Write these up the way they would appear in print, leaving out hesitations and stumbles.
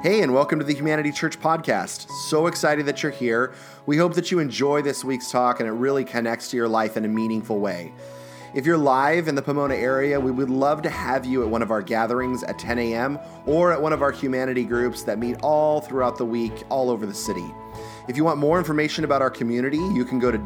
Hey, and welcome to the Humanity Church podcast. So excited that you're here. We hope that you enjoy this week's talk and it really connects to your life in a meaningful way. If you're live in the Pomona area, we would love to have you at one of our gatherings at 10 a.m. or at one of our humanity groups that meet all throughout the week, all over the city. If you want more information about our community, you can go to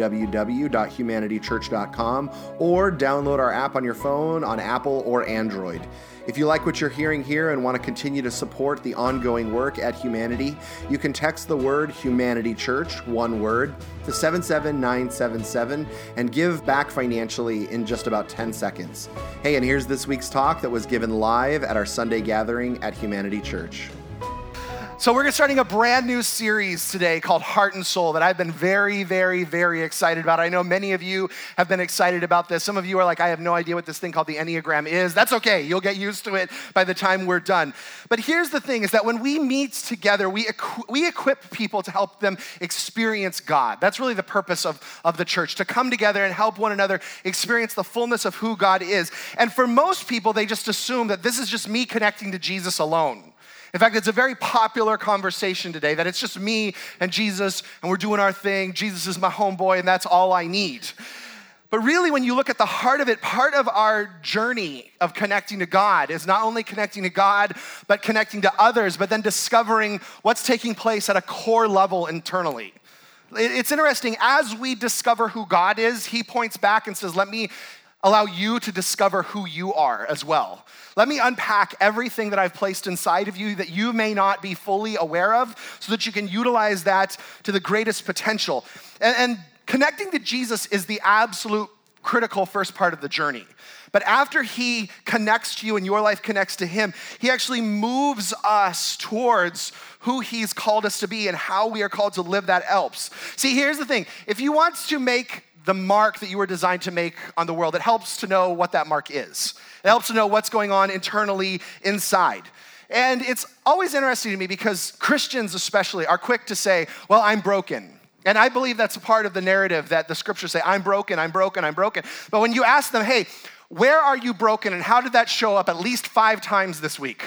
www.humanitychurch.com or download our app on your phone on Apple or Android. If you like what you're hearing here and want to continue to support the ongoing work at Humanity, you can text the word Humanity Church, one word, to 77977 and give back financially in just about 10 seconds. Hey, and here's this week's talk that was given live at our Sunday gathering at Humanity Church. So we're starting a brand new series today called Heart and Soul that I've been very, very, very excited about. I know many of you have been excited about this. Some of you are like, I have no idea what this thing called the Enneagram is. That's okay. You'll get used to it by the time we're done. But here's the thing is that when we meet together, we equip people to help them experience God. That's really the purpose of the church, to come together and help one another experience the fullness of who God is. And for most people, they just assume that this is just me connecting to Jesus alone. In fact, it's a very popular conversation today that it's just me and Jesus and we're doing our thing. Jesus is my homeboy and that's all I need. But really, when you look at the heart of it, part of our journey of connecting to God is not only connecting to God, but connecting to others, but then discovering what's taking place at a core level internally. It's interesting, as we discover who God is, he points back and says, let me allow you to discover who you are as well. Let me unpack everything that I've placed inside of you that you may not be fully aware of so that you can utilize that to the greatest potential. And connecting to Jesus is the absolute critical first part of the journey. But after he connects to you and your life connects to him, he actually moves us towards who he's called us to be and how we are called to live that helps. See, here's the thing. If you want to make the mark that you were designed to make on the world, it helps to know what that mark is. It helps to know what's going on internally inside. And it's always interesting to me because Christians especially are quick to say, well, I'm broken. And I believe that's a part of the narrative that the scriptures say, I'm broken, I'm broken, I'm broken. But when you ask them, hey, where are you broken and how did that show up at least 5 times this week?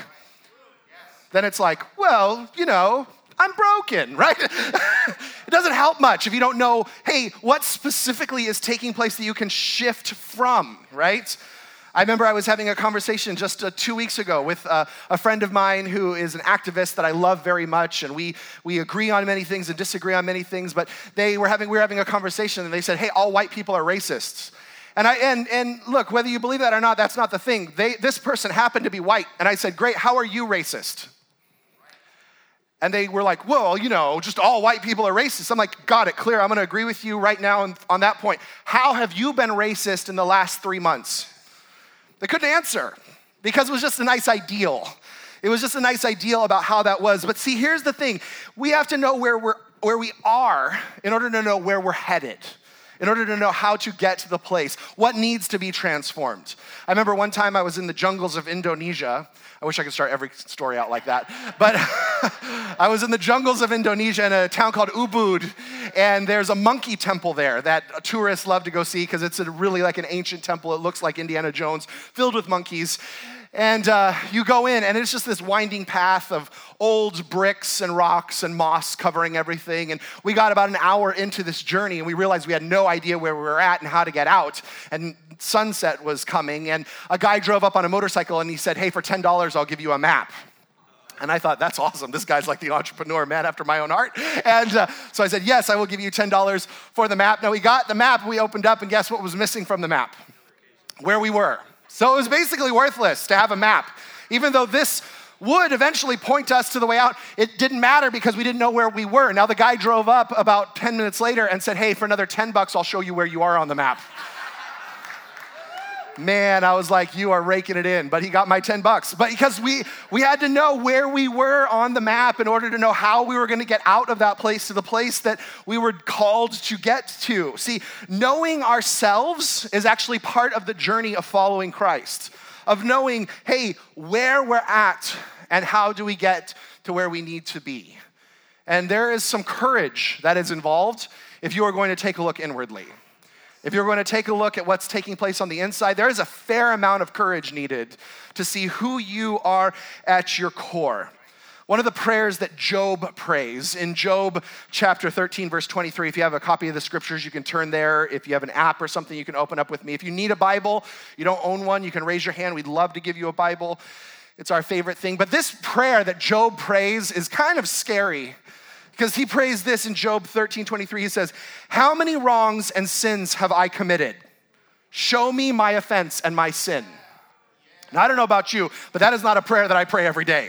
Then it's like, well, I'm broken, right? It doesn't help much if you don't know, hey, what specifically is taking place that you can shift from, right? I remember I was having a conversation just 2 weeks ago with a friend of mine who is an activist that I love very much, and we agree on many things and disagree on many things, but we were having a conversation, and they said, hey, all white people are racists. And look, whether you believe that or not, that's not the thing. This person happened to be white, and I said, great, how are you racist? And they were like, well, just all white people are racist. I'm like, got it, clear. I'm going to agree with you right now on that point. How have you been racist in the last 3 months? They couldn't answer because it was just a nice ideal. It was just a nice ideal about how that was. But see, here's the thing. We have to know where we are in order to know where we're headed, in order to know how to get to the place, what needs to be transformed. I remember one time I was in the jungles of Indonesia. I wish I could start every story out like that. But I was in the jungles of Indonesia in a town called Ubud, and there's a monkey temple there that tourists love to go see because it's really like an ancient temple. It looks like Indiana Jones, filled with monkeys. And you go in, and it's just this winding path of old bricks and rocks and moss covering everything. And we got about an hour into this journey, and we realized we had no idea where we were at and how to get out. And sunset was coming, and a guy drove up on a motorcycle, and he said, hey, for $10, I'll give you a map. And I thought, that's awesome. This guy's like the entrepreneur, man after my own heart. And so I said, yes, I will give you $10 for the map. Now, we got the map, we opened up, and guess what was missing from the map? Where we were. So it was basically worthless to have a map. Even though this would eventually point us to the way out, it didn't matter because we didn't know where we were. Now the guy drove up about 10 minutes later and said, hey, for another $10, I'll show you where you are on the map. Man, I was like, you are raking it in. But he got my $10. But because we had to know where we were on the map in order to know how we were going to get out of that place to the place that we were called to get to. See, knowing ourselves is actually part of the journey of following Christ, of knowing, hey, where we're at and how do we get to where we need to be. And there is some courage that is involved if you are going to take a look inwardly. If you're going to take a look at what's taking place on the inside, there is a fair amount of courage needed to see who you are at your core. One of the prayers that Job prays in Job chapter 13, verse 23. If you have a copy of the scriptures, you can turn there. If you have an app or something, you can open up with me. If you need a Bible, you don't own one, you can raise your hand. We'd love to give you a Bible. It's our favorite thing. But this prayer that Job prays is kind of scary because he prays this in Job 13, 23. He says, "How many wrongs and sins have I committed? Show me my offense and my sin." Now, I don't know about you, but that is not a prayer that I pray every day.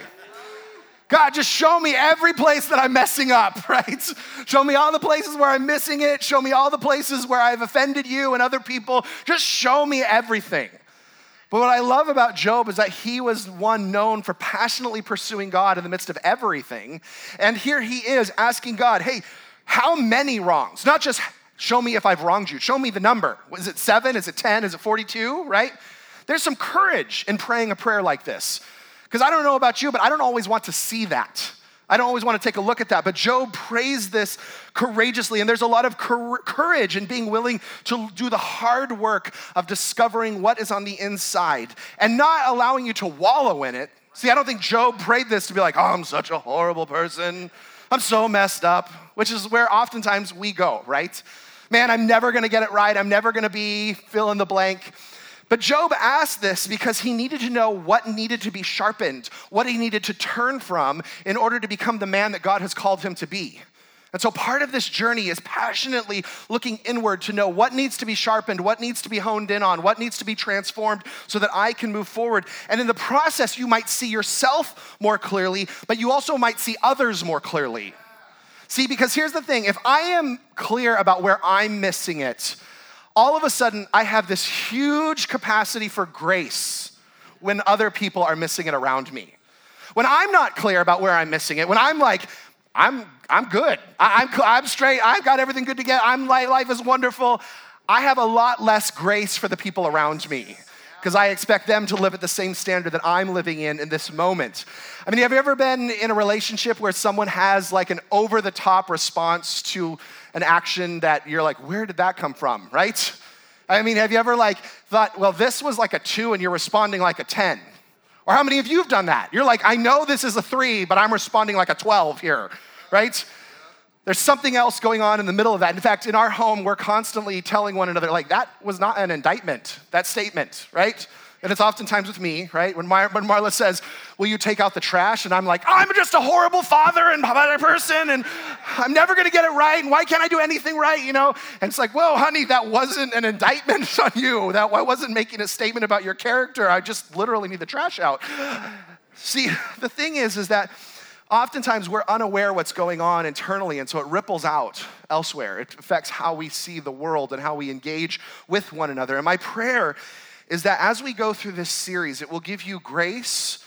God, just show me every place that I'm messing up, right? Show me all the places where I'm missing it. Show me all the places where I've offended you and other people. Just show me everything. But what I love about Job is that he was one known for passionately pursuing God in the midst of everything. And here he is asking God, hey, how many wrongs? Not just show me if I've wronged you. Show me the number. Is it 7? Is it 10? Is it 42, right? There's some courage in praying a prayer like this. Because I don't know about you, but I don't always want to see that. I don't always want to take a look at that. But Job prays this courageously, and there's a lot of courage in being willing to do the hard work of discovering what is on the inside and not allowing you to wallow in it. See, I don't think Job prayed this to be like, oh, I'm such a horrible person. I'm so messed up, which is where oftentimes we go, right? Man, I'm never going to get it right. I'm never going to be fill in the blank. But Job asked this because he needed to know what needed to be sharpened, what he needed to turn from in order to become the man that God has called him to be. And so part of this journey is passionately looking inward to know what needs to be sharpened, what needs to be honed in on, what needs to be transformed so that I can move forward. And in the process, you might see yourself more clearly, but you also might see others more clearly. See, because here's the thing, if I am clear about where I'm missing it, all of a sudden, I have this huge capacity for grace when other people are missing it around me. When I'm not clear about where I'm missing it, when I'm like, I'm good, I'm straight, I've got everything good together, life is wonderful, I have a lot less grace for the people around me because I expect them to live at the same standard that I'm living in this moment. I mean, have you ever been in a relationship where someone has like an over-the-top response to an action that you're like, where did that come from, right? I mean, have you ever like thought, well, this was like a 2 and you're responding like a 10? Or how many of you have done that? You're like, I know this is a 3, but I'm responding like a 12 here, right? There's something else going on in the middle of that. In fact, in our home, we're constantly telling one another, like, that was not an indictment, that statement, right? And it's oftentimes with me, right? When Marla says, will you take out the trash? And I'm like, I'm just a horrible father and person, and I'm never gonna get it right, and why can't I do anything right, you know? And it's like, whoa, honey, that wasn't an indictment on you. I wasn't making a statement about your character. I just literally need the trash out. See, the thing is that oftentimes we're unaware what's going on internally, and so it ripples out elsewhere. It affects how we see the world and how we engage with one another. And my prayer is that as we go through this series, it will give you grace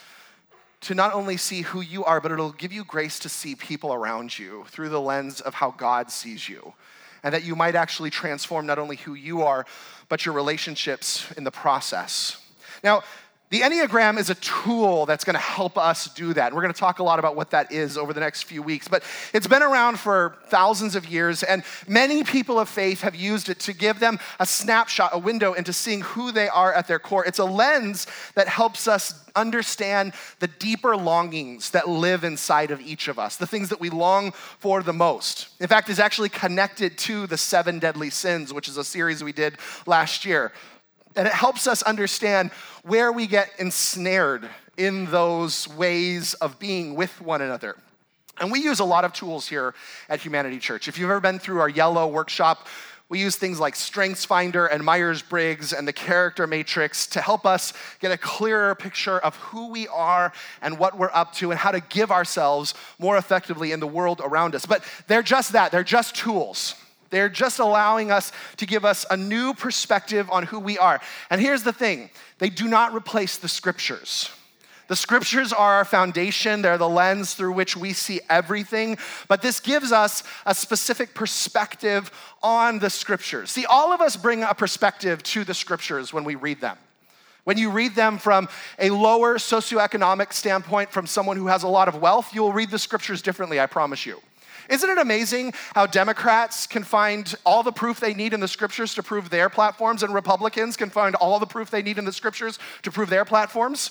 to not only see who you are, but it'll give you grace to see people around you through the lens of how God sees you. And that you might actually transform not only who you are, but your relationships in the process. Now, the Enneagram is a tool that's going to help us do that. We're going to talk a lot about what that is over the next few weeks. But it's been around for thousands of years, and many people of faith have used it to give them a snapshot, a window into seeing who they are at their core. It's a lens that helps us understand the deeper longings that live inside of each of us, the things that we long for the most. In fact, it's actually connected to the 7 deadly sins, which is a series we did last year. And it helps us understand where we get ensnared in those ways of being with one another. And we use a lot of tools here at Humanity Church. If you've ever been through our Yellow workshop, we use things like StrengthsFinder and Myers-Briggs and the Character Matrix to help us get a clearer picture of who we are and what we're up to and how to give ourselves more effectively in the world around us. But they're just that. They're just tools. They're just allowing us to give us a new perspective on who we are. And here's the thing, they do not replace the scriptures. The scriptures are our foundation. They're the lens through which we see everything. But this gives us a specific perspective on the scriptures. See, all of us bring a perspective to the scriptures when we read them. When you read them from a lower socioeconomic standpoint, from someone who has a lot of wealth, you'll read the scriptures differently, I promise you. Isn't it amazing how Democrats can find all the proof they need in the scriptures to prove their platforms, and Republicans can find all the proof they need in the scriptures to prove their platforms?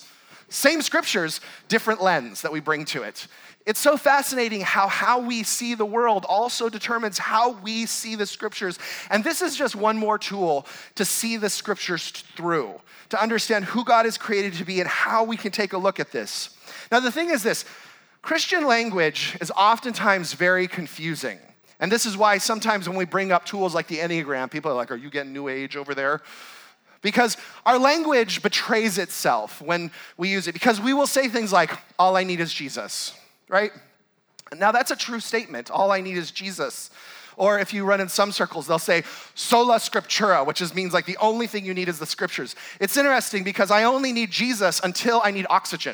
Same scriptures, different lens that we bring to it. It's so fascinating how we see the world also determines how we see the scriptures. And this is just one more tool to see the scriptures through, to understand who God has created to be and how we can take a look at this. Now, the thing is this, Christian language is oftentimes very confusing. And this is why sometimes when we bring up tools like the Enneagram, people are like, are you getting new age over there? Because our language betrays itself when we use it. Because we will say things like, all I need is Jesus. Right? Now that's a true statement. All I need is Jesus. Or if you run in some circles, they'll say sola scriptura, which means like the only thing you need is the scriptures. It's interesting because I only need Jesus until I need oxygen.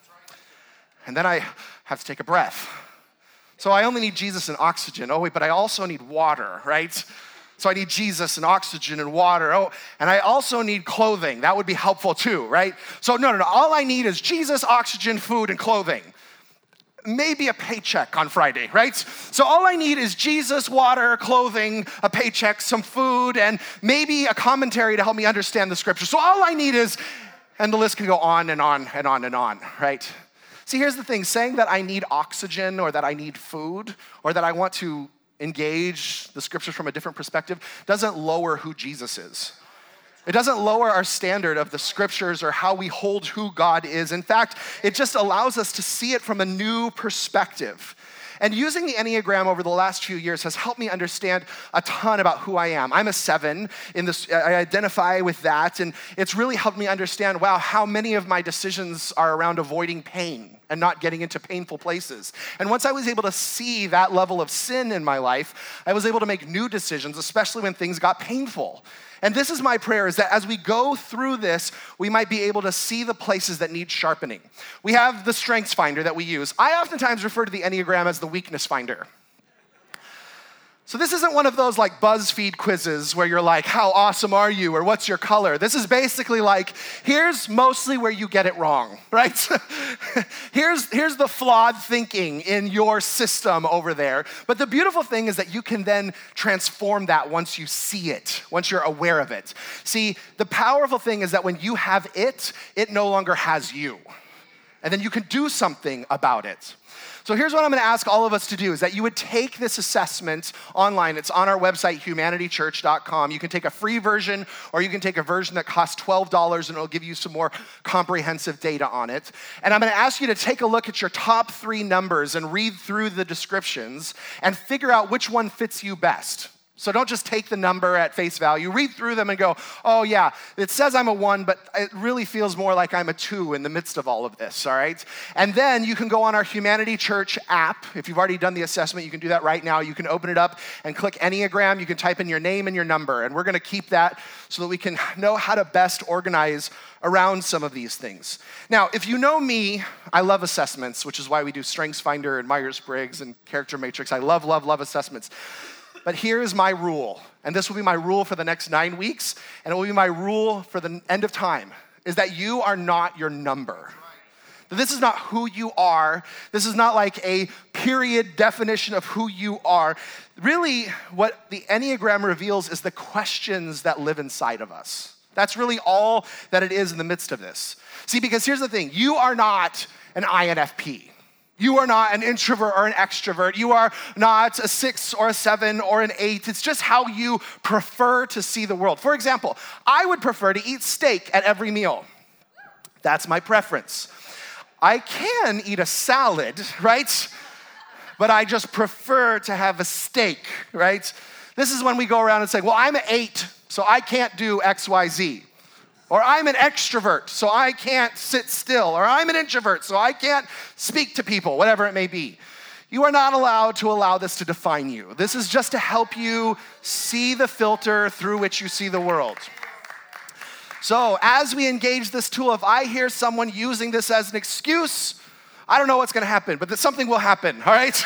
And then I have to take a breath. So I only need Jesus and oxygen. Oh wait, but I also need water, right? So I need Jesus and oxygen and water. Oh, and I also need clothing. That would be helpful too, right? So no. All I need is Jesus, oxygen, food, and clothing. Maybe a paycheck on Friday, right? So all I need is Jesus, water, clothing, a paycheck, some food, and maybe a commentary to help me understand the scripture. So all I need is, and the list can go on and on and on and on, right? See, here's the thing, saying that I need oxygen or that I need food or that I want to engage the scriptures from a different perspective doesn't lower who Jesus is. It doesn't lower our standard of the scriptures or how we hold who God is. In fact, it just allows us to see it from a new perspective. And using the Enneagram over the last few years has helped me understand a ton about who I am. I'm a 7 in this. I identify with that, and it's really helped me understand, wow, how many of my decisions are around avoiding pain and not getting into painful places. And once I was able to see that level of sin in my life, I was able to make new decisions, especially when things got painful. And this is my prayer, is that as we go through this, we might be able to see the places that need sharpening. We have the strengths finder that we use. I oftentimes refer to the Enneagram as the weakness finder. So this isn't one of those like BuzzFeed quizzes where you're like, how awesome are you? Or what's your color? This is basically like, here's mostly where you get it wrong, right? here's the flawed thinking in your system over there. But the beautiful thing is that you can then transform that once you see it, once you're aware of it. See, the powerful thing is that when you have it, it no longer has you. And then you can do something about it. So here's what I'm gonna ask all of us to do, is that you would take this assessment online. It's on our website, humanitychurch.com. You can take a free version, or you can take a version that costs $12, and it'll give you some more comprehensive data on it. And I'm gonna ask you to take a look at your top 3 numbers and read through the descriptions and figure out which one fits you best. So don't just take the number at face value. Read through them and go, oh yeah, it says I'm a 1, but it really feels more like I'm a 2 in the midst of all of this, all right? And then you can go on our Humanity Church app. If you've already done the assessment, you can do that right now. You can open it up and click Enneagram. You can type in your name and your number, and we're gonna keep that so that we can know how to best organize around some of these things. Now, if you know me, I love assessments, which is why we do StrengthsFinder and Myers-Briggs and Character Matrix. I love assessments. But here is my rule, and this will be my rule for the next 9 weeks, and it will be my rule for the end of time, is that you are not your number. This is not who you are. This is not like a period definition of who you are. Really, what the Enneagram reveals is the questions that live inside of us. That's really all that it is in the midst of this. See, because here's the thing, you are not an INFP. You are not an introvert or an extrovert. You are not a 6 or a 7 or an 8. It's just how you prefer to see the world. For example, I would prefer to eat steak at every meal. That's my preference. I can eat a salad, right? But I just prefer to have a steak, right? This is when we go around and say, well, I'm an 8, so I can't do X, Y, Z. Or I'm an extrovert, so I can't sit still. Or I'm an introvert, so I can't speak to people, whatever it may be. You are not allowed to allow this to define you. This is just to help you see the filter through which you see the world. So as we engage this tool, if I hear someone using this as an excuse, I don't know what's gonna happen, but something will happen, all right?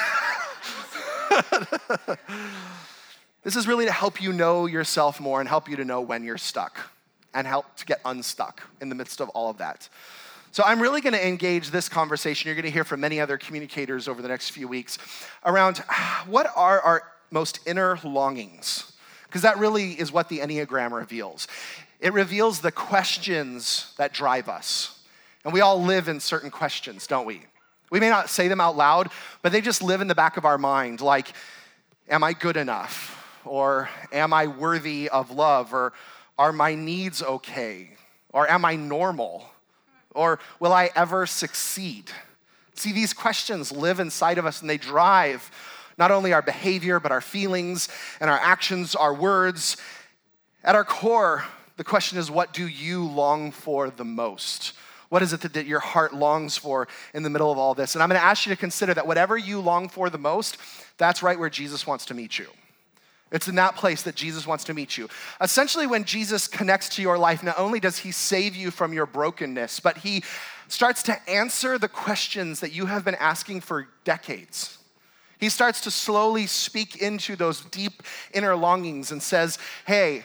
This is really to help you know yourself more and help you to know when you're stuck, and help to get unstuck in the midst of all of that. So I'm really gonna engage this conversation. You're gonna hear from many other communicators over the next few weeks around what are our most inner longings? Because that really is what the Enneagram reveals. It reveals the questions that drive us. And we all live in certain questions, don't we? We may not say them out loud, but they just live in the back of our mind, like, am I good enough? Or am I worthy of love? Or are my needs okay? Or am I normal? Or will I ever succeed? See, these questions live inside of us and they drive not only our behavior, but our feelings and our actions, our words. At our core, the question is, what do you long for the most? What is it that your heart longs for in the middle of all this? And I'm going to ask you to consider that whatever you long for the most, that's right where Jesus wants to meet you. It's in that place that Jesus wants to meet you. Essentially, when Jesus connects to your life, not only does he save you from your brokenness, but he starts to answer the questions that you have been asking for decades. He starts to slowly speak into those deep inner longings and says, hey,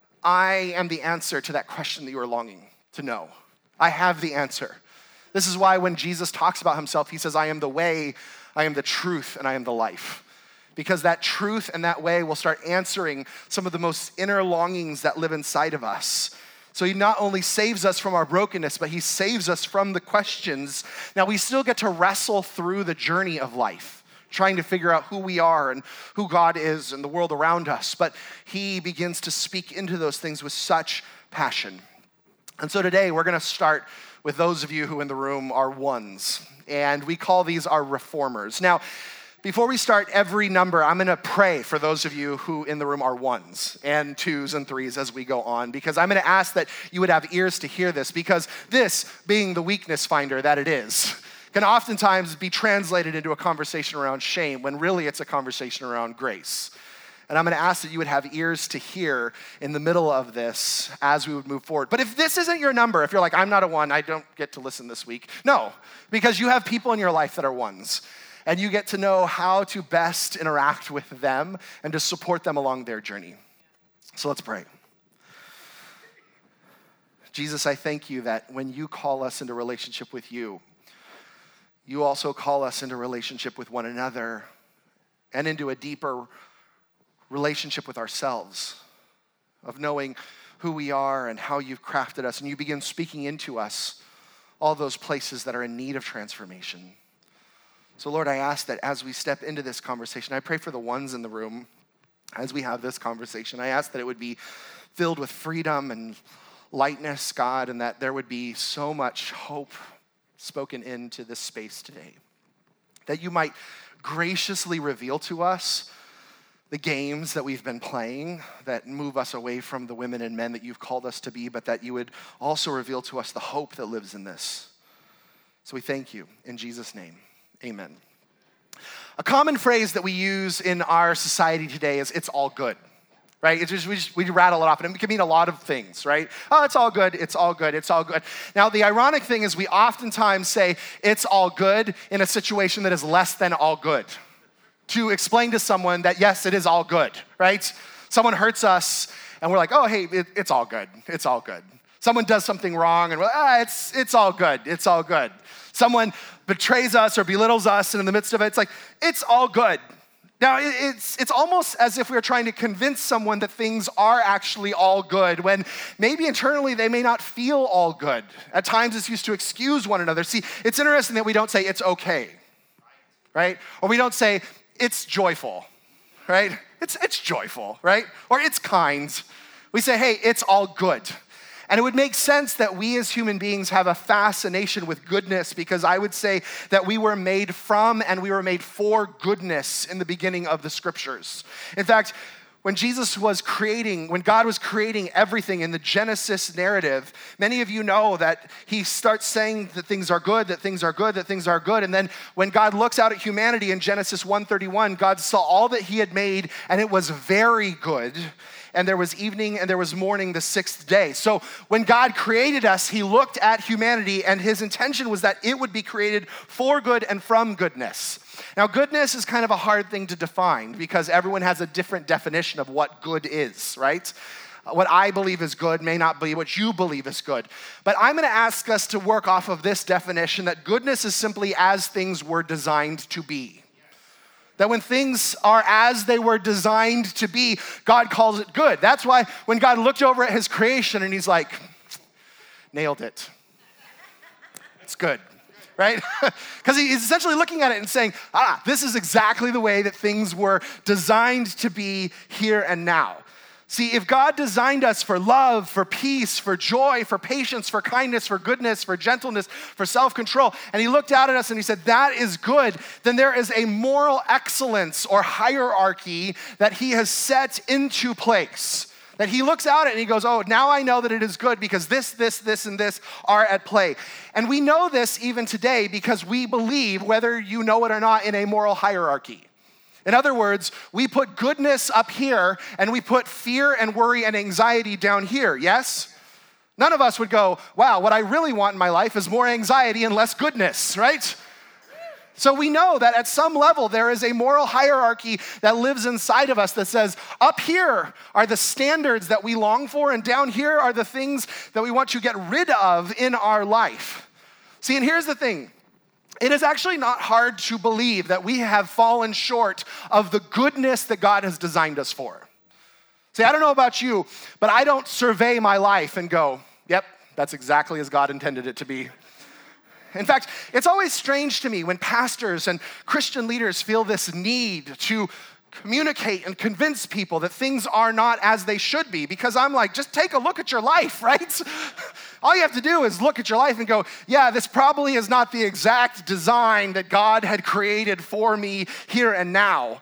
I am the answer to that question that you are longing to know. I have the answer. This is why when Jesus talks about himself, he says, I am the way, I am the truth, and I am the life. Because that truth and that way will start answering some of the most inner longings that live inside of us. So he not only saves us from our brokenness, but he saves us from the questions. Now we still get to wrestle through the journey of life, trying to figure out who we are and who God is and the world around us. But he begins to speak into those things with such passion. And so today we're going to start with those of you who in the room are ones. And we call these our reformers. Now, before we start every number, I'm going to pray for those of you who in the room are ones and twos and threes as we go on, because I'm going to ask that you would have ears to hear this, because this, being the weakness finder that it is, can oftentimes be translated into a conversation around shame when really it's a conversation around grace. And I'm going to ask that you would have ears to hear in the middle of this as we would move forward. But if this isn't your number, if you're like, I'm not a one, I don't get to listen this week. No, because you have people in your life that are ones. And you get to know how to best interact with them and to support them along their journey. So let's pray. Jesus, I thank you that when you call us into relationship with you, you also call us into relationship with one another and into a deeper relationship with ourselves, of knowing who we are and how you've crafted us. And you begin speaking into us all those places that are in need of transformation. So Lord, I ask that as we step into this conversation, I pray for the ones in the room as we have this conversation. I ask that it would be filled with freedom and lightness, God, and that there would be so much hope spoken into this space today. That you might graciously reveal to us the games that we've been playing that move us away from the women and men that you've called us to be, but that you would also reveal to us the hope that lives in this. So we thank you in Jesus' name. Amen. A common phrase that we use in our society today is, it's all good, right? We rattle it off, and it can mean a lot of things, right? Oh, it's all good, it's all good, it's all good. Now, the ironic thing is we oftentimes say it's all good in a situation that is less than all good, to explain to someone that, yes, it is all good, right? Someone hurts us, and we're like, oh, hey, it's all good, it's all good. Someone does something wrong, and we're like, it's all good, it's all good. Someone betrays us or belittles us, and in the midst of it, it's like, it's all good. Now, it's almost as if we're trying to convince someone that things are actually all good, when maybe internally they may not feel all good. At times, it's used to excuse one another. See, it's interesting that we don't say it's okay, right? Or we don't say it's joyful, right? It's joyful, right? Or it's kind. We say, hey, it's all good. And it would make sense that we as human beings have a fascination with goodness, because I would say that we were made from and we were made for goodness in the beginning of the scriptures. In fact, when God was creating everything in the Genesis narrative, many of you know that he starts saying that things are good, that things are good, that things are good. And then when God looks out at humanity in Genesis 1:31, God saw all that he had made, and it was very good. And there was evening and there was morning the sixth day. So when God created us, he looked at humanity, and his intention was that it would be created for good and from goodness. Now, goodness is kind of a hard thing to define, because everyone has a different definition of what good is, right? What I believe is good may not be what you believe is good. But I'm going to ask us to work off of this definition, that goodness is simply as things were designed to be. That when things are as they were designed to be, God calls it good. That's why when God looked over at his creation and he's like, nailed it. it's good, right? Because he's essentially looking at it and saying, this is exactly the way that things were designed to be here and now. See, if God designed us for love, for peace, for joy, for patience, for kindness, for goodness, for gentleness, for self-control, and he looked out at us and he said, that is good, then there is a moral excellence or hierarchy that he has set into place. That he looks out at and he goes, oh, now I know that it is good because this, and this are at play. And we know this even today because we believe, whether you know it or not, in a moral hierarchy. In other words, we put goodness up here and we put fear and worry and anxiety down here, yes? None of us would go, wow, what I really want in my life is more anxiety and less goodness, right? So we know that at some level there is a moral hierarchy that lives inside of us that says, up here are the standards that we long for, and down here are the things that we want to get rid of in our life. See, and here's the thing. It is actually not hard to believe that we have fallen short of the goodness that God has designed us for. See, I don't know about you, but I don't survey my life and go, yep, that's exactly as God intended it to be. In fact, it's always strange to me when pastors and Christian leaders feel this need to communicate and convince people that things are not as they should be, because I'm like, just take a look at your life, right? All you have to do is look at your life and go, yeah, this probably is not the exact design that God had created for me here and now.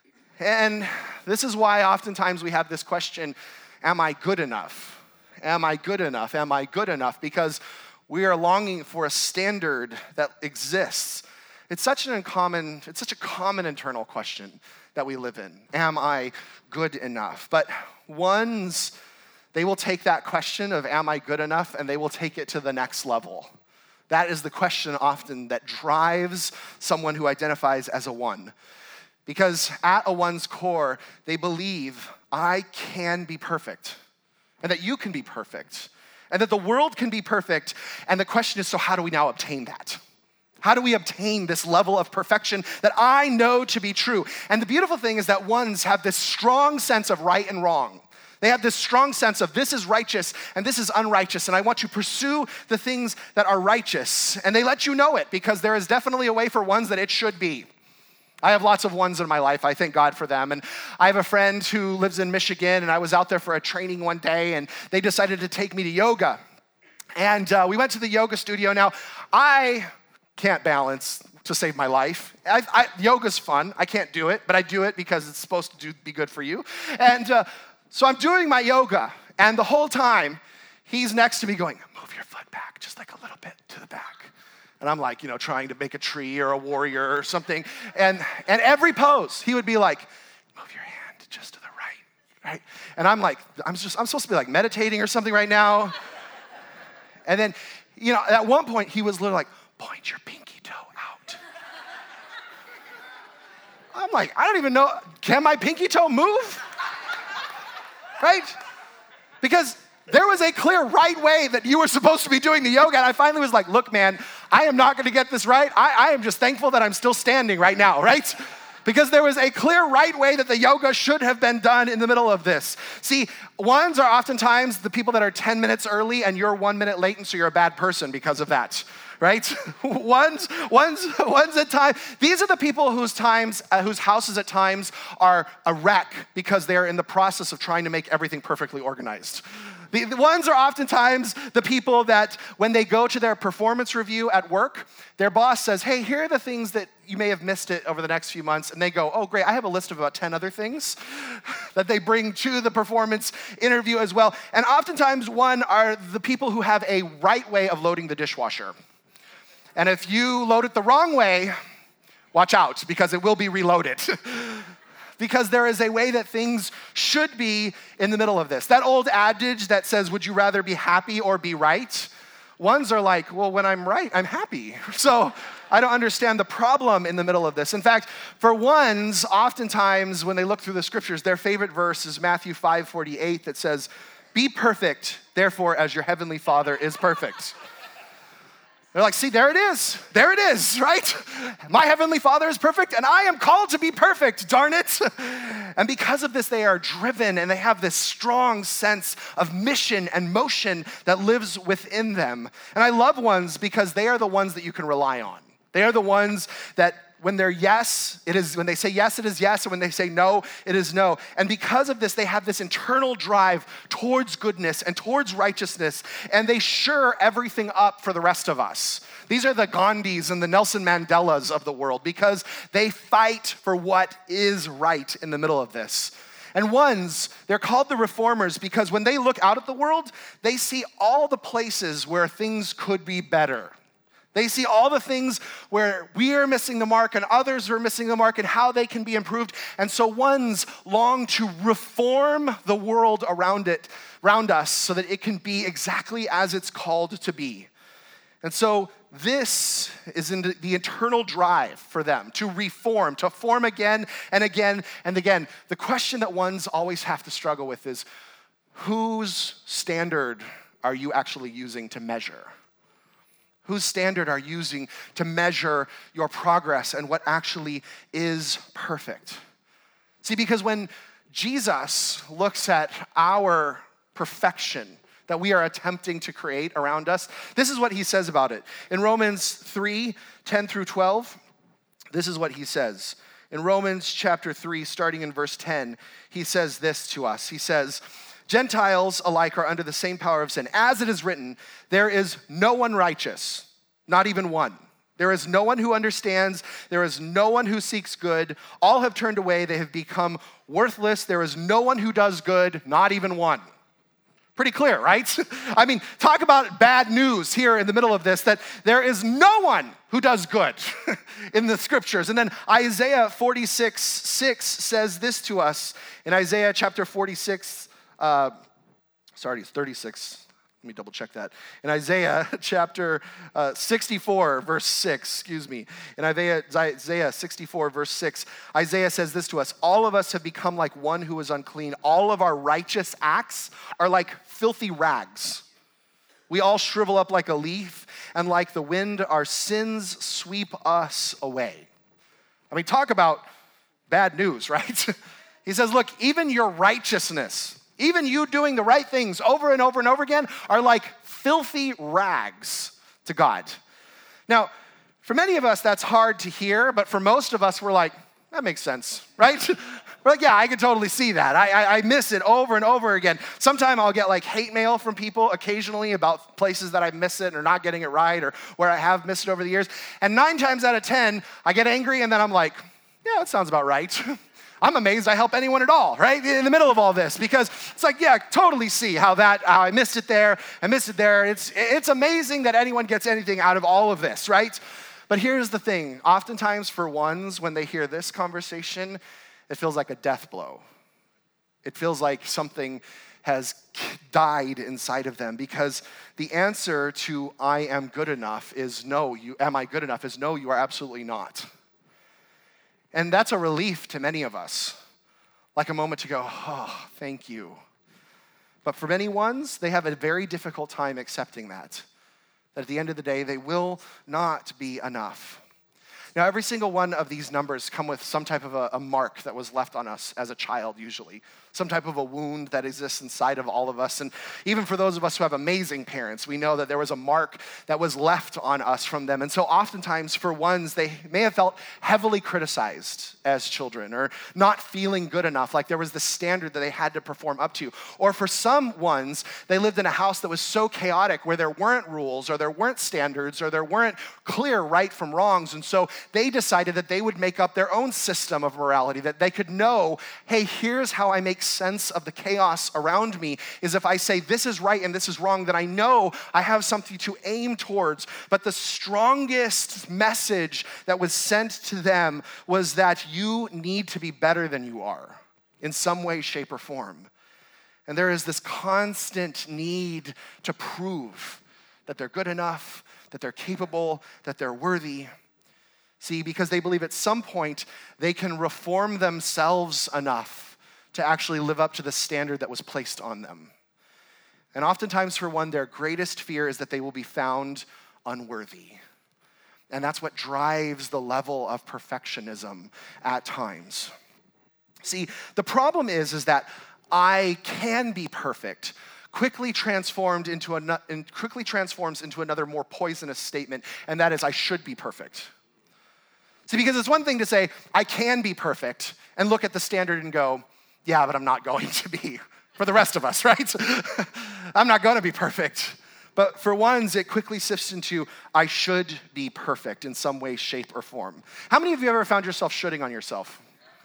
And this is why oftentimes we have this question, am I good enough? Am I good enough? Am I good enough? Because we are longing for a standard that exists. It's such a common internal question that we live in. Am I good enough? But ones, they will take that question of am I good enough and they will take it to the next level. That is the question often that drives someone who identifies as a one. Because at a one's core, they believe I can be perfect and that you can be perfect and that the world can be perfect. And the question is, so how do we now obtain that? How do we obtain this level of perfection that I know to be true? And the beautiful thing is that ones have this strong sense of right and wrong. They have this strong sense of this is righteous and this is unrighteous, and I want to pursue the things that are righteous. And they let you know it because there is definitely a way for ones that it should be. I have lots of ones in my life. I thank God for them. And I have a friend who lives in Michigan, and I was out there for a training one day, and they decided to take me to yoga. And we went to the yoga studio. Now, I can't balance to save my life. Yoga's fun. I can't do it, but I do it because it's supposed to be good for you. And so I'm doing my yoga, and the whole time, he's next to me going, move your foot back just like a little bit to the back. And I'm like, trying to make a tree or a warrior or something. And every pose, he would be like, move your hand just to the right? And I'm like, I'm supposed to be like meditating or something right now. And then, at one point, he was literally like, point your pinky toe out. I'm like, I don't even know, can my pinky toe move? Right? Because there was a clear right way that you were supposed to be doing the yoga, and I finally was like, look, man, I am not going to get this right. I am just thankful that I'm still standing right now, right? Because there was a clear right way that the yoga should have been done in the middle of this. See, ones are oftentimes the people that are 10 minutes early, and you're 1 minute late, and so you're a bad person because of that. Right? Ones at times. These are the people whose houses at times are a wreck because they're in the process of trying to make everything perfectly organized. The ones are oftentimes the people that when they go to their performance review at work, their boss says, hey, here are the things that you may have missed it over the next few months. And they go, oh, great, I have a list of about 10 other things that they bring to the performance interview as well. And oftentimes one are the people who have a right way of loading the dishwasher. And if you load it the wrong way, watch out, because it will be reloaded. Because there is a way that things should be in the middle of this. That old adage that says, would you rather be happy or be right? Ones are like, well, when I'm right, I'm happy. So I don't understand the problem in the middle of this. In fact, for ones, oftentimes when they look through the scriptures, their favorite verse is Matthew 5:48 that says, be perfect, therefore, as your heavenly Father is perfect. They're like, see, there it is, right? My heavenly Father is perfect, and I am called to be perfect, darn it. And because of this, they are driven, and they have this strong sense of mission and motion that lives within them. And I love ones because they are the ones that you can rely on. They are the ones that when they're yes, it is, when they say yes, it is yes, and when they say no, it is no. And because of this, they have this internal drive towards goodness and towards righteousness, and they sure everything up for the rest of us. These are the Gandhis and the Nelson Mandelas of the world because they fight for what is right in the middle of this. And ones, they're called the reformers because when they look out at the world, they see all the places where things could be better. They see all the things where we are missing the mark and others are missing the mark and how they can be improved. And so ones long to reform the world around us so that it can be exactly as it's called to be. And so this is in the internal drive for them to reform, to form again and again and again. The question that ones always have to struggle with is, whose standard are you actually using to measure? Whose standard are you using to measure your progress and what actually is perfect? See, because when Jesus looks at our perfection that we are attempting to create around us, this is what he says about it. In Romans 3, 10 through 12, this is what he says. In Romans chapter 3, starting in verse 10, he says this to us. He says, Gentiles alike are under the same power of sin. As it is written, there is no one righteous, not even one. There is no one who understands. There is no one who seeks good. All have turned away. They have become worthless. There is no one who does good, not even one. Pretty clear, right? I mean, talk about bad news here in the middle of this, that there is no one who does good in the scriptures. And then Isaiah 46:6 says this to us. In Isaiah chapter 46, it's 36. Let me double check that. In Isaiah chapter 64, verse 6, In Isaiah 64, verse 6, Isaiah says this to us, all of us have become like one who is unclean. All of our righteous acts are like filthy rags. We all shrivel up like a leaf, and like the wind, our sins sweep us away. I mean, talk about bad news, right? He says, look, even your righteousness, even you doing the right things over and over and over again are like filthy rags to God. Now, for many of us, that's hard to hear, but for most of us, we're like, that makes sense, right? We're like, yeah, I can totally see that. I miss it over and over again. Sometimes I'll get like hate mail from people occasionally about places that I miss it or not getting it right or where I have missed it over the years. And 9 times out of 10, I get angry and then I'm like, yeah, that sounds about right. I'm amazed I help anyone at all, right? In the middle of all this, because it's like, yeah, totally see how I missed it there, I missed it there. It's amazing that anyone gets anything out of all of this, right? But here's the thing. Oftentimes for ones, when they hear this conversation, it feels like a death blow. It feels like something has died inside of them because the answer to I am good enough is no, am I good enough is no, you are absolutely not. And that's a relief to many of us, like a moment to go, oh, thank you. But for many ones, they have a very difficult time accepting that at the end of the day, they will not be enough. Now, every single one of these numbers come with some type of a mark that was left on us as a child, usually. Some type of a wound that exists inside of all of us. And even for those of us who have amazing parents, we know that there was a mark that was left on us from them. And so oftentimes for ones, they may have felt heavily criticized as children or not feeling good enough, like there was the standard that they had to perform up to. Or for some ones, they lived in a house that was so chaotic where there weren't rules or there weren't standards or there weren't clear right from wrongs. And so they decided that they would make up their own system of morality, that they could know, hey, here's how I make sense of the chaos around me, is if I say this is right and this is wrong, then I know I have something to aim towards. But the strongest message that was sent to them was that you need to be better than you are in some way, shape, or form. And there is this constant need to prove that they're good enough, that they're capable, that they're worthy. See, because they believe at some point they can reform themselves enough to actually live up to the standard that was placed on them. And oftentimes for one, their greatest fear is that they will be found unworthy. And that's what drives the level of perfectionism at times. See, the problem is that I can be perfect quickly transforms into another more poisonous statement, and that is I should be perfect. See, because it's one thing to say, I can be perfect, and look at the standard and go, yeah, but I'm not going to be. For the rest of us, right? I'm not going to be perfect. But for ones, it quickly shifts into, I should be perfect in some way, shape, or form. How many of you ever found yourself shoulding on yourself?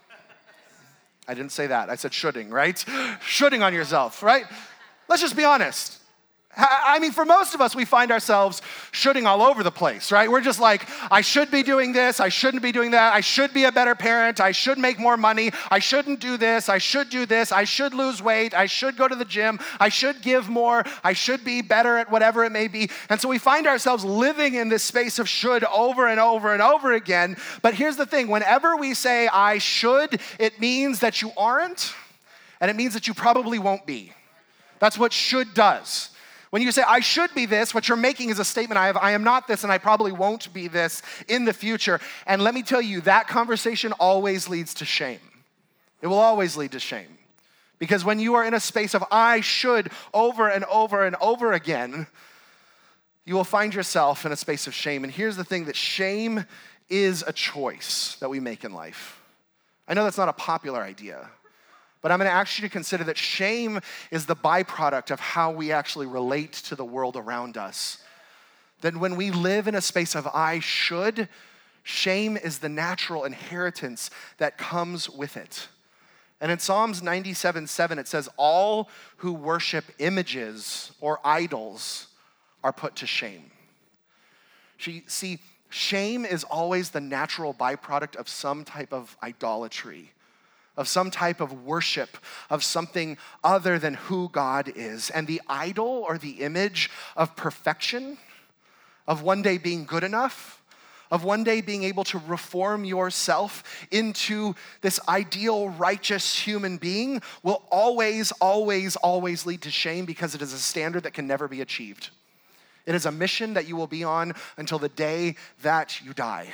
I didn't say that. I said shoulding, right? Shoulding on yourself, right? Let's just be honest. I mean, for most of us, we find ourselves shoulding all over the place, right? We're just like, I should be doing this, I shouldn't be doing that, I should be a better parent, I should make more money, I shouldn't do this, I should do this, I should lose weight, I should go to the gym, I should give more, I should be better at whatever it may be. And so we find ourselves living in this space of should over and over and over again. But here's the thing, whenever we say I should, it means that you aren't, and it means that you probably won't be. That's what should does. When you say, I should be this, what you're making is a statement, I am not this, and I probably won't be this in the future. And let me tell you, that conversation always leads to shame. It will always lead to shame. Because when you are in a space of I should over and over and over again, you will find yourself in a space of shame. And here's the thing, that shame is a choice that we make in life. I know that's not a popular idea, but I'm going to ask you to consider that shame is the byproduct of how we actually relate to the world around us. That when we live in a space of I should, shame is the natural inheritance that comes with it. And in Psalms 97:7, it says, all who worship images or idols are put to shame. See, shame is always the natural byproduct of some type of idolatry, of some type of worship, of something other than who God is. And the idol or the image of perfection, of one day being good enough, of one day being able to reform yourself into this ideal, righteous human being will always, always, always lead to shame, because it is a standard that can never be achieved. It is a mission that you will be on until the day that you die.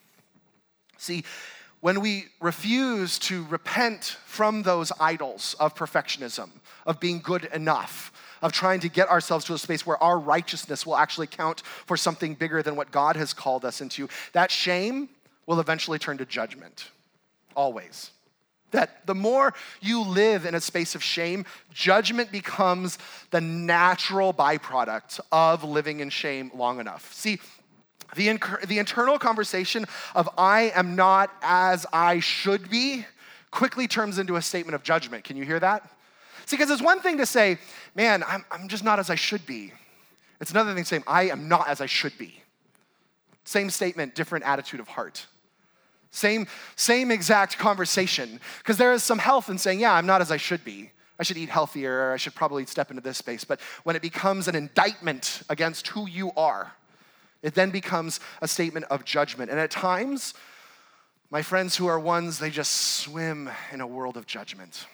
See, when we refuse to repent from those idols of perfectionism, of being good enough, of trying to get ourselves to a space where our righteousness will actually count for something bigger than what God has called us into, that shame will eventually turn to judgment. Always. That the more you live in a space of shame, judgment becomes the natural byproduct of living in shame long enough. See, the internal conversation of I am not as I should be quickly turns into a statement of judgment. Can you hear that? See, because it's one thing to say, man, I'm just not as I should be. It's another thing saying, I am not as I should be. Same statement, different attitude of heart. Same exact conversation. Because there is some health in saying, yeah, I'm not as I should be. I should eat healthier, or I should probably step into this space. But when it becomes an indictment against who you are, it then becomes a statement of judgment. And at times, my friends who are ones, they just swim in a world of judgment.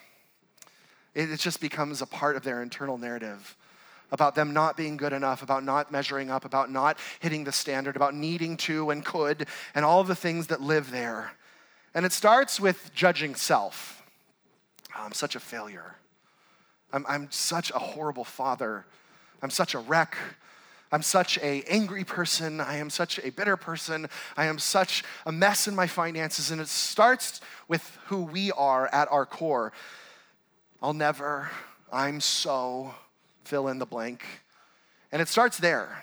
It just becomes a part of their internal narrative about them not being good enough, about not measuring up, about not hitting the standard, about needing to and could, and all of the things that live there. And it starts with judging self. Oh, I'm such a failure. I'm such a horrible father. I'm such a wreck. I'm such an angry person. I am such a bitter person. I am such a mess in my finances. And it starts with who we are at our core. I'll never, I'm so, fill in the blank. And it starts there.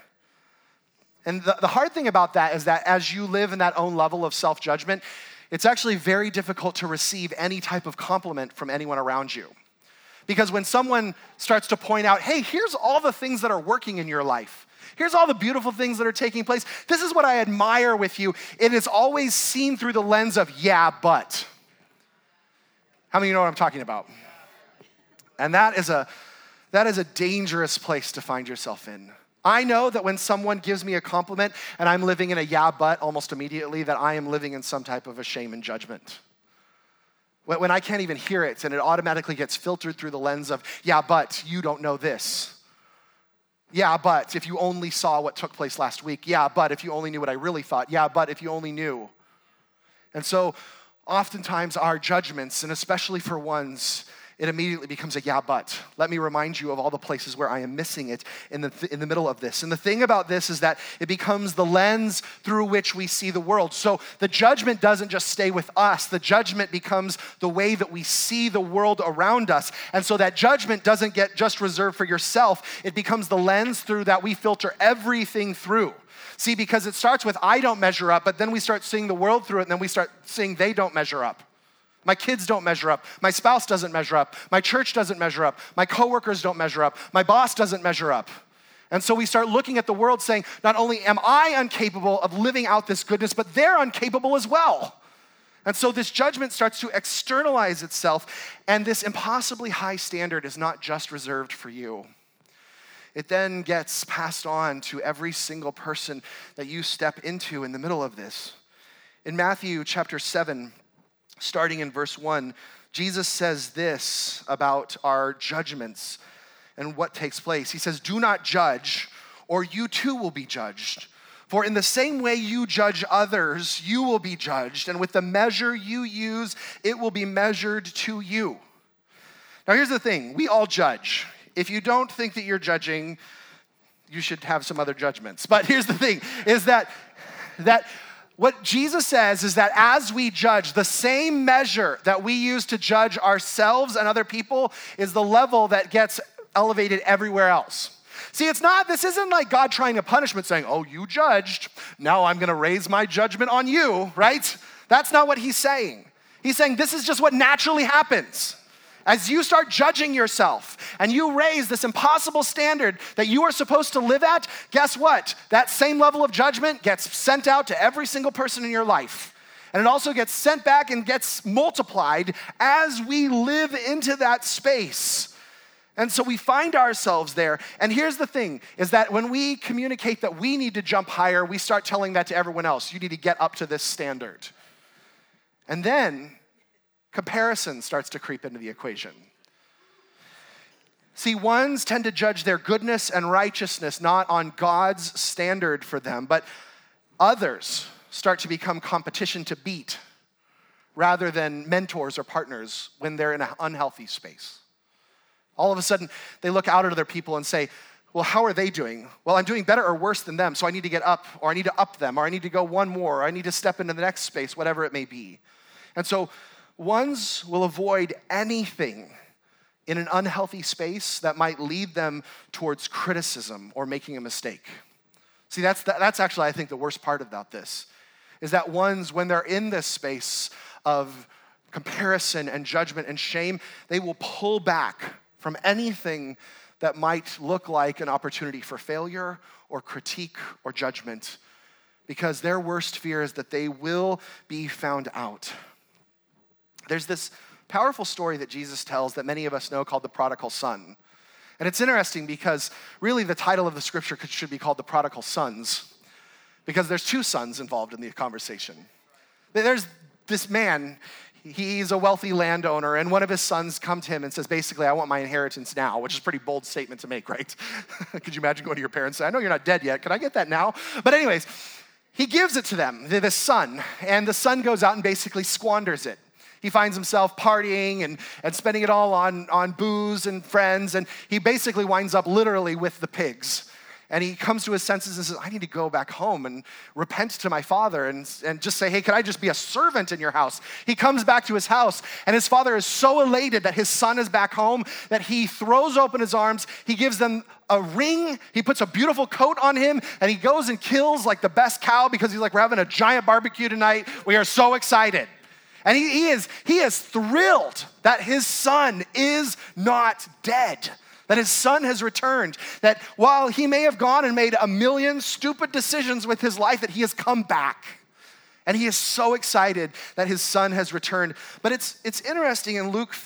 And the hard thing about that is that as you live in that own level of self-judgment, it's actually very difficult to receive any type of compliment from anyone around you. Because when someone starts to point out, hey, here's all the things that are working in your life. Here's all the beautiful things that are taking place. This is what I admire with you. It is always seen through the lens of, yeah, but. How many of you know what I'm talking about? And that is a dangerous place to find yourself in. I know that when someone gives me a compliment and I'm living in a yeah, but almost immediately, that I am living in some type of a shame and judgment. When I can't even hear it and it automatically gets filtered through the lens of, yeah, but you don't know this. Yeah, but if you only saw what took place last week. Yeah, but if you only knew what I really thought. Yeah, but if you only knew. And so oftentimes our judgments, and especially for ones, it immediately becomes a yeah, but. Let me remind you of all the places where I am missing it in the middle of this. And the thing about this is that it becomes the lens through which we see the world. So the judgment doesn't just stay with us. The judgment becomes the way that we see the world around us. And so that judgment doesn't get just reserved for yourself. It becomes the lens through that we filter everything through. See, because it starts with I don't measure up, but then we start seeing the world through it, and then we start seeing they don't measure up. My kids don't measure up. My spouse doesn't measure up. My church doesn't measure up. My coworkers don't measure up. My boss doesn't measure up. And so we start looking at the world saying, not only am I incapable of living out this goodness, but they're incapable as well. And so this judgment starts to externalize itself, and this impossibly high standard is not just reserved for you. It then gets passed on to every single person that you step into in the middle of this. In Matthew chapter 7, starting in verse 1, Jesus says this about our judgments and what takes place. He says, "Do not judge, or you too will be judged. For in the same way you judge others, you will be judged. And with the measure you use, it will be measured to you." Now here's the thing. We all judge. If you don't think that you're judging, you should have some other judgments. But here's the thing, is that what Jesus says is that as we judge, the same measure that we use to judge ourselves and other people is the level that gets elevated everywhere else. See, this isn't like God trying to punish me, saying, oh, you judged, now I'm gonna raise my judgment on you, right? That's not what he's saying. He's saying this is just what naturally happens. As you start judging yourself and you raise this impossible standard that you are supposed to live at, guess what? That same level of judgment gets sent out to every single person in your life. And it also gets sent back and gets multiplied as we live into that space. And so we find ourselves there. And here's the thing, is that when we communicate that we need to jump higher, we start telling that to everyone else. You need to get up to this standard. And then comparison starts to creep into the equation. See, ones tend to judge their goodness and righteousness not on God's standard for them, but others start to become competition to beat rather than mentors or partners when they're in an unhealthy space. All of a sudden, they look out at other people and say, well, how are they doing? Well, I'm doing better or worse than them, so I need to get up, or I need to up them, or I need to go one more, or I need to step into the next space, whatever it may be. And so ones will avoid anything in an unhealthy space that might lead them towards criticism or making a mistake. See, that's actually, I think, the worst part about this, is that ones, when they're in this space of comparison and judgment and shame, they will pull back from anything that might look like an opportunity for failure or critique or judgment, because their worst fear is that they will be found out. There's this powerful story that Jesus tells that many of us know called the prodigal son. And it's interesting because really the title of the scripture should be called the prodigal sons, because there's two sons involved in the conversation. There's this man, he's a wealthy landowner, and one of his sons come to him and says, basically, I want my inheritance now, which is a pretty bold statement to make, right? Could you imagine going to your parents and saying, I know you're not dead yet, can I get that now? But anyways, he gives it to them, this son, and the son goes out and basically squanders it. He finds himself partying and spending it all on booze and friends, and he basically winds up literally with the pigs. And he comes to his senses and says, I need to go back home and repent to my father and just say, hey, can I just be a servant in your house? He comes back to his house, and his father is so elated that his son is back home that he throws open his arms, he gives them a ring, he puts a beautiful coat on him, and he goes and kills like the best cow because he's like, we're having a giant barbecue tonight. We are so excited. And he is thrilled that his son is not dead, that his son has returned, that while he may have gone and made a million stupid decisions with his life, that he has come back. And he is so excited that his son has returned. But it's interesting in Luke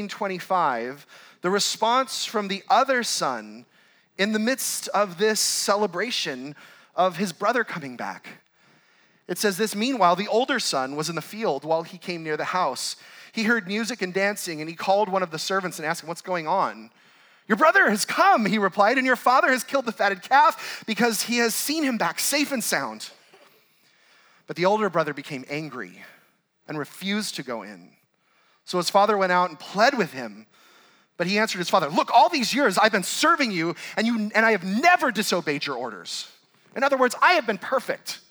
15:25, the response from the other son in the midst of this celebration of his brother coming back. It says this, meanwhile, the older son was in the field while he came near the house. He heard music and dancing, and he called one of the servants and asked him, what's going on? Your brother has come, he replied, and your father has killed the fatted calf because he has seen him back safe and sound. But the older brother became angry and refused to go in. So his father went out and pled with him. But he answered his father, look, all these years I've been serving you, and I have never disobeyed your orders. In other words, I have been perfect.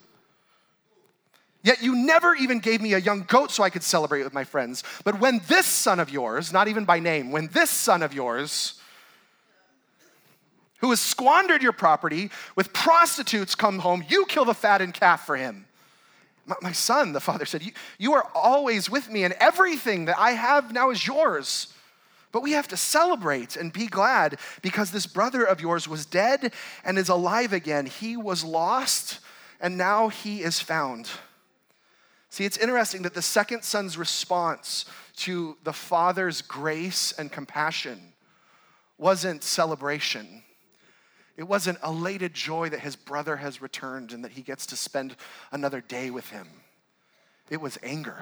Yet you never even gave me a young goat so I could celebrate with my friends. But when this son of yours, not even by name, when this son of yours, who has squandered your property with prostitutes come home, you kill the fattened calf for him. My son, the father said, you are always with me, and everything that I have now is yours. But we have to celebrate and be glad because this brother of yours was dead and is alive again. He was lost and now he is found. See, it's interesting that the second son's response to the father's grace and compassion wasn't celebration. It wasn't elated joy that his brother has returned and that he gets to spend another day with him. It was anger.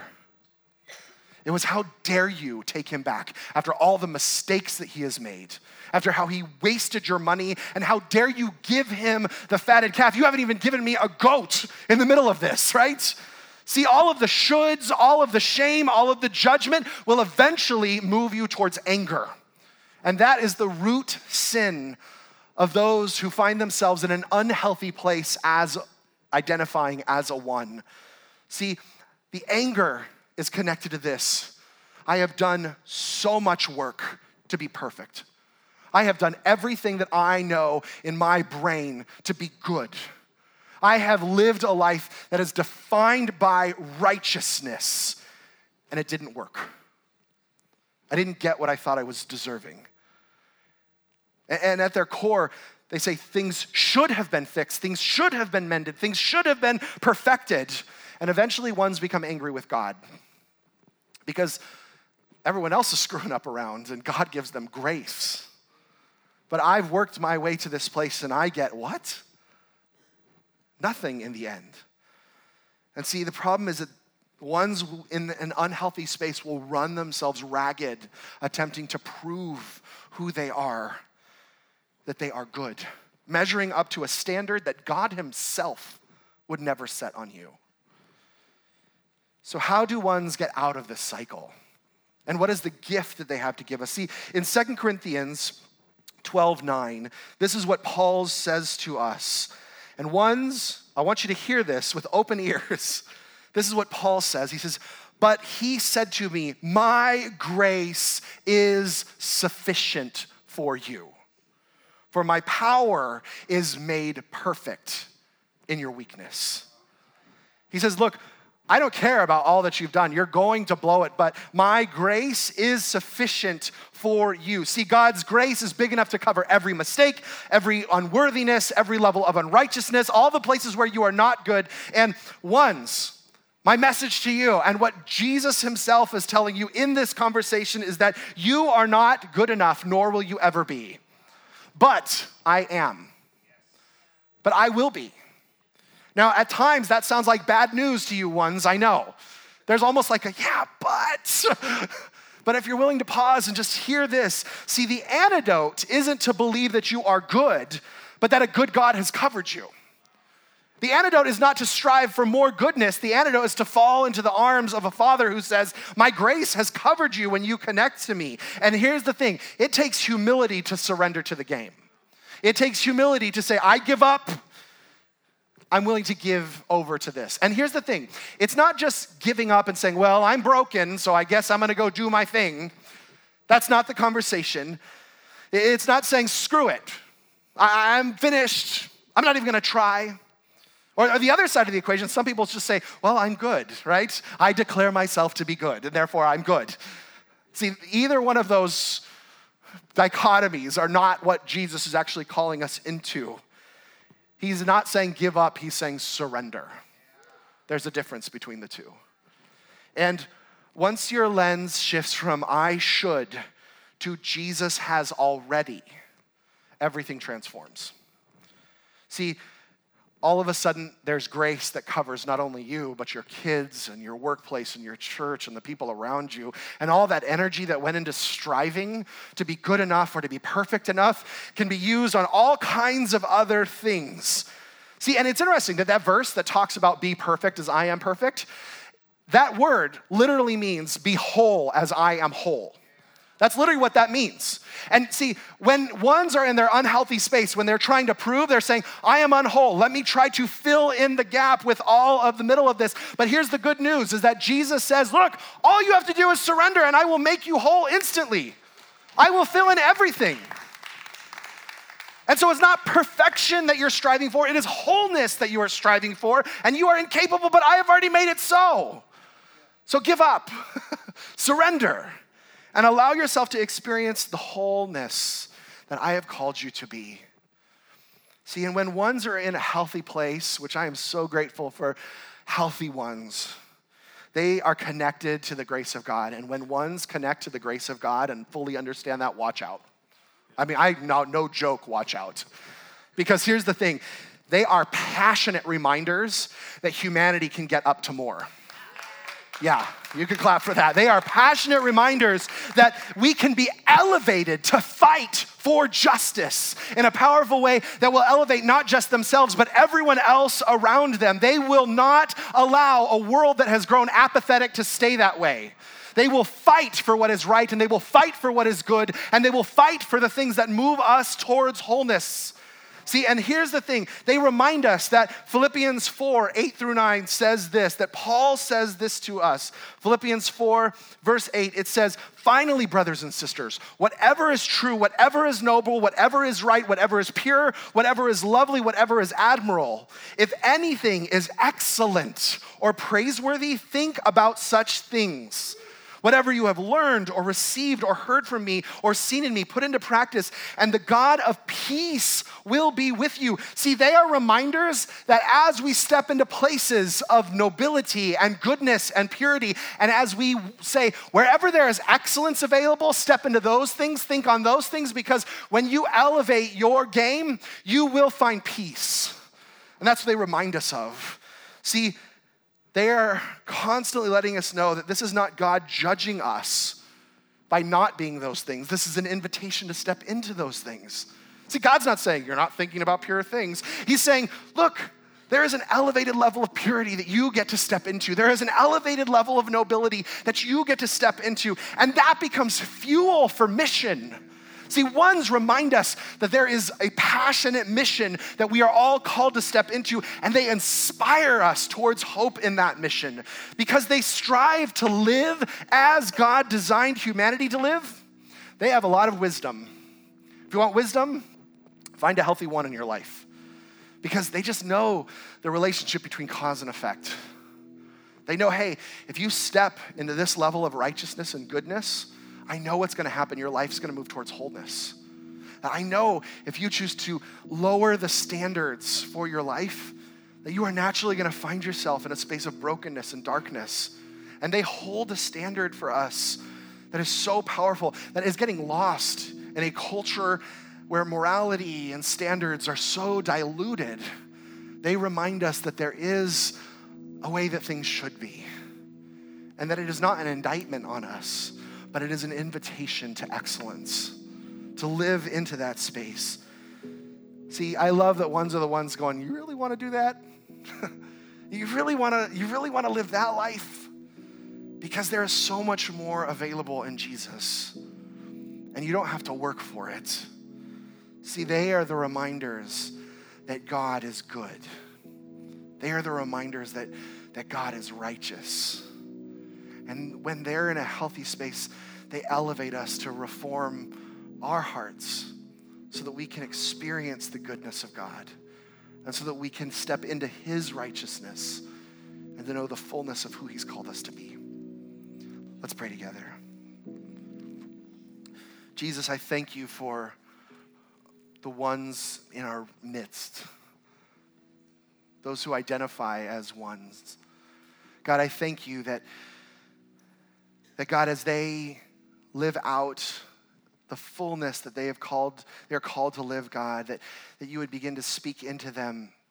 It was, how dare you take him back after all the mistakes that he has made, after how he wasted your money, and how dare you give him the fatted calf? You haven't even given me a goat in the middle of this, right? See, all of the shoulds, all of the shame, all of the judgment will eventually move you towards anger. And that is the root sin of those who find themselves in an unhealthy place as identifying as a one. See, the anger is connected to this. I have done so much work to be perfect. I have done everything that I know in my brain to be good. I have lived a life that is defined by righteousness, and it didn't work. I didn't get what I thought I was deserving. And at their core, they say things should have been fixed, things should have been mended, things should have been perfected. And eventually ones become angry with God because everyone else is screwing up around and God gives them grace. But I've worked my way to this place and I get what? Nothing in the end. And see, the problem is that ones in an unhealthy space will run themselves ragged, attempting to prove who they are, that they are good, measuring up to a standard that God himself would never set on you. So how do ones get out of this cycle? And what is the gift that they have to give us? See, in 2 Corinthians 12:9, this is what Paul says to us. And ones, I want you to hear this with open ears. This is what Paul says. He says, but he said to me, my grace is sufficient for you. For my power is made perfect in your weakness. He says, look, I don't care about all that you've done. You're going to blow it, but my grace is sufficient for you. See, God's grace is big enough to cover every mistake, every unworthiness, every level of unrighteousness, all the places where you are not good. And ones, my message to you and what Jesus himself is telling you in this conversation is that you are not good enough, nor will you ever be. But I am. But I will be. Now, at times, that sounds like bad news to you ones, I know. There's almost like a, yeah, but. But if you're willing to pause and just hear this, see, the antidote isn't to believe that you are good, but that a good God has covered you. The antidote is not to strive for more goodness. The antidote is to fall into the arms of a Father who says, my grace has covered you when you connect to me. And here's the thing, it takes humility to surrender to the game. It takes humility to say, I give up. I'm willing to give over to this. And here's the thing. It's not just giving up and saying, well, I'm broken, so I guess I'm going to go do my thing. That's not the conversation. It's not saying, screw it. I'm finished. I'm not even going to try. Or the other side of the equation, some people just say, well, I'm good, right? I declare myself to be good, and therefore I'm good. See, either one of those dichotomies are not what Jesus is actually calling us into. He's not saying give up, he's saying surrender. There's a difference between the two. And once your lens shifts from I should to Jesus has already, everything transforms. See, all of a sudden there's grace that covers not only you, but your kids and your workplace and your church and the people around you. And all that energy that went into striving to be good enough or to be perfect enough can be used on all kinds of other things. See, and it's interesting that verse that talks about be perfect as I am perfect, that word literally means be whole as I am whole. That's literally what that means. And see, when ones are in their unhealthy space, when they're trying to prove, they're saying, I am unwhole. Let me try to fill in the gap with all of the middle of this. But here's the good news, is that Jesus says, look, all you have to do is surrender and I will make you whole instantly. I will fill in everything. And so it's not perfection that you're striving for. It is wholeness that you are striving for. And you are incapable, but I have already made it so. So give up, surrender. And allow yourself to experience the wholeness that I have called you to be. See, and when ones are in a healthy place, which I am so grateful for healthy ones, they are connected to the grace of God. And when ones connect to the grace of God and fully understand that, watch out. I mean, no joke, watch out. Because here's the thing, they are passionate reminders that humanity can get up to more. Yeah, you can clap for that. They are passionate reminders that we can be elevated to fight for justice in a powerful way that will elevate not just themselves, but everyone else around them. They will not allow a world that has grown apathetic to stay that way. They will fight for what is right, and they will fight for what is good, and they will fight for the things that move us towards wholeness. See, and here's the thing. They remind us that Philippians 4, 8-9 says this, that Paul says this to us. Philippians 4, verse 8, it says, finally, brothers and sisters, whatever is true, whatever is noble, whatever is right, whatever is pure, whatever is lovely, whatever is admirable, if anything is excellent or praiseworthy, think about such things. Whatever you have learned or received or heard from me or seen in me, put into practice, and the God of peace will be with you. See, they are reminders that as we step into places of nobility and goodness and purity, and as we say, wherever there is excellence available, step into those things, think on those things, because when you elevate your game, you will find peace. And that's what they remind us of. See, they are constantly letting us know that this is not God judging us by not being those things. This is an invitation to step into those things. See, God's not saying you're not thinking about pure things. He's saying, look, there is an elevated level of purity that you get to step into. There is an elevated level of nobility that you get to step into. And that becomes fuel for mission. See, ones remind us that there is a passionate mission that we are all called to step into, and they inspire us towards hope in that mission because they strive to live as God designed humanity to live. They have a lot of wisdom. If you want wisdom, find a healthy one in your life because they just know the relationship between cause and effect. They know, hey, if you step into this level of righteousness and goodness, I know what's going to happen. Your life's going to move towards wholeness. And I know if you choose to lower the standards for your life, that you are naturally going to find yourself in a space of brokenness and darkness. And they hold a standard for us that is so powerful, that is getting lost in a culture where morality and standards are so diluted. They remind us that there is a way that things should be, and that it is not an indictment on us, but it is an invitation to excellence, to live into that space. See, I love that ones are the ones going, you really want to do that? You really want to live that life? Because there is so much more available in Jesus, and you don't have to work for it. See, they are the reminders that God is good. They are the reminders that God is righteous. And when they're in a healthy space, they elevate us to reform our hearts so that we can experience the goodness of God and so that we can step into his righteousness and to know the fullness of who he's called us to be. Let's pray together. Jesus, I thank you for the ones in our midst, those who identify as ones. God, I thank you that God, as they live out the fullness that they're called to live, God, that you would begin to speak into them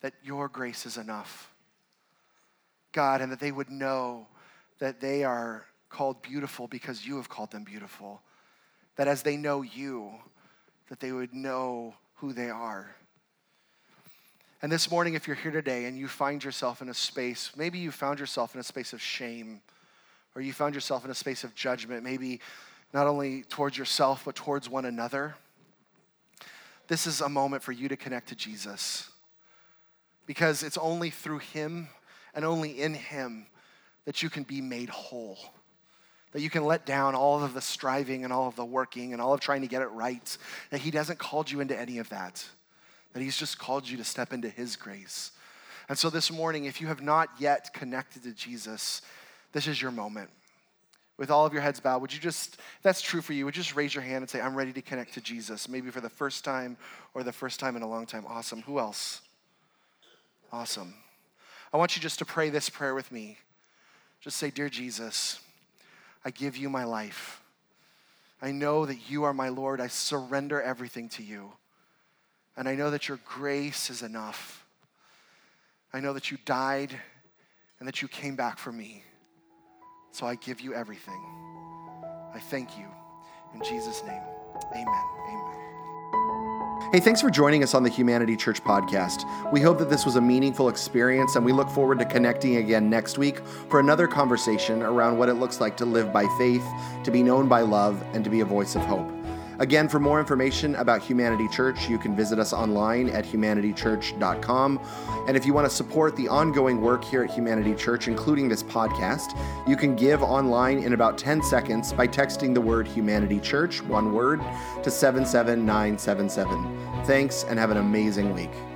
that your grace is enough. God, and that they would know that they are called beautiful because you have called them beautiful. That as they know you, that they would know who they are. And this morning, if you're here today and you find yourself in a space, maybe you found yourself in a space of shame, or you found yourself in a space of judgment, maybe not only towards yourself, but towards one another, this is a moment for you to connect to Jesus. Because it's only through him and only in him that you can be made whole. That you can let down all of the striving and all of the working and all of trying to get it right. That he hasn't called you into any of that. That he's just called you to step into his grace. And so this morning, if you have not yet connected to Jesus, this is your moment. With all of your heads bowed, would you just, if that's true for you, would you just raise your hand and say, I'm ready to connect to Jesus, maybe for the first time or the first time in a long time. Awesome. Who else? Awesome. I want you just to pray this prayer with me. Just say, Dear Jesus, I give you my life. I know that you are my Lord. I surrender everything to you. And I know that your grace is enough. I know that you died and that you came back for me. So I give you everything. I thank you. In Jesus' name, amen. Amen. Hey, thanks for joining us on the Humanity Church podcast. We hope that this was a meaningful experience, and we look forward to connecting again next week for another conversation around what it looks like to live by faith, to be known by love, and to be a voice of hope. Again, for more information about Humanity Church, you can visit us online at humanitychurch.com. And if you want to support the ongoing work here at Humanity Church, including this podcast, you can give online in about 10 seconds by texting the word Humanity Church, one word, to 77977. Thanks, and have an amazing week.